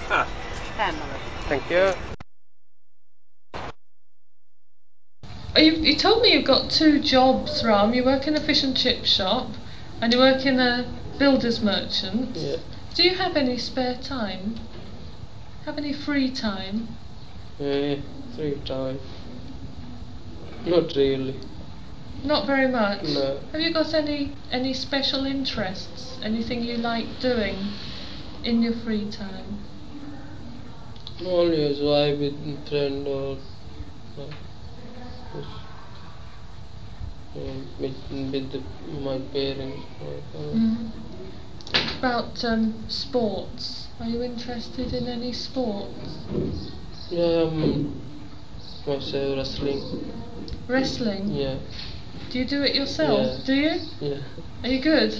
Ah, thank you. You told me you've got two jobs, Ram. You work in a fish and chip shop and you work in a builder's merchant. Yeah. Do you have any spare time? Have any free time? Free time. Not really. Not very much. No. Have you got any special interests? Anything you like doing in your free time? Only as I with friend or with my parents. Mm. About sports. Are you interested in any sports? Yeah, myself wrestling. Wrestling? Yeah. Do you do it yourself? Yeah. Do you? Yeah. Are you good?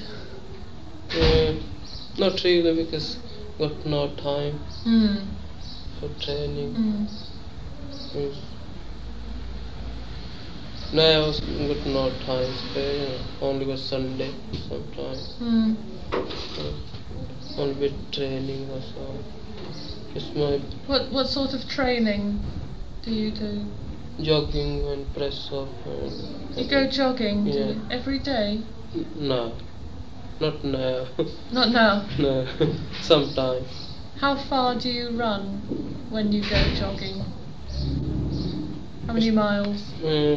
Not really because got no time Hmm. for training. Hmm. Yes. No, I was got no time spare. Only got Sunday sometimes. Hmm. Only with training that's all. It's my What sort of training do you do? jogging and press up. You go jogging, do Yeah. you? Every day? No, not now. Not now. No, sometime. How far do you run when you go jogging? How many It's, miles?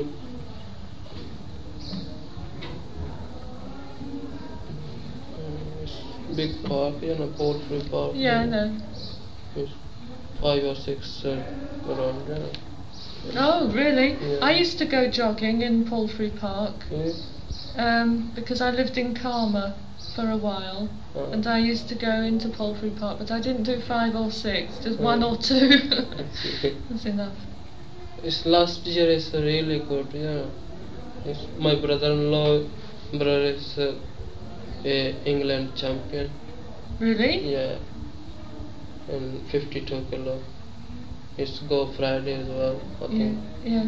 it's big park, poultry park. Yeah, I know. It's 5 or 6 around there. Oh, really? Yeah. I used to go jogging in Palfrey Park Yeah. because I lived in Karma for a while, and I used to go into Palfrey Park, but I didn't do 5 or 6, just one or two. That's enough. It's last year is really good. Yeah. It's my brother-in-law brother is a England champion. Really? Yeah. And 52 kilo. It's go Friday as well. I Yeah, think. yeah.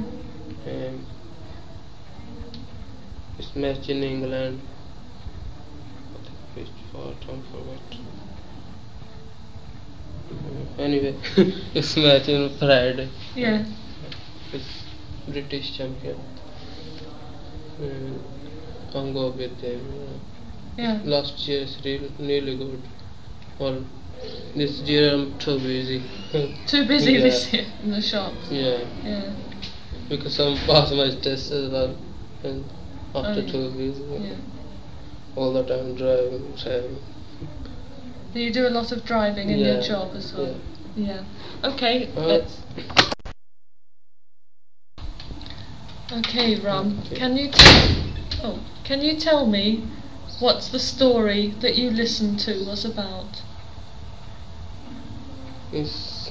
It's match in England. I think which part I forgot. Anyway, it's match in Friday. Yeah. It's British champion. I'll go with them. Yeah. Last year is really good. Well, this year I'm too busy. Too busy Yeah. this year in the shops. Yeah. Yeah. Because I'm past my test as well. And after yeah. too busy. Yeah. All the time driving. So you do a lot of driving in your Yeah. job as well. Yeah. Yeah. Okay. Let's. Okay, Ram. Okay. Can you tell me what's the story that you listened to was about? It's